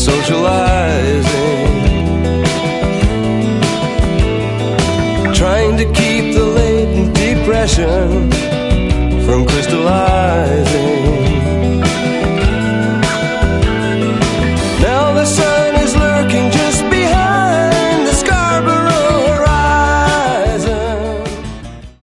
socializing, trying to keep the latent depression from crystallizing.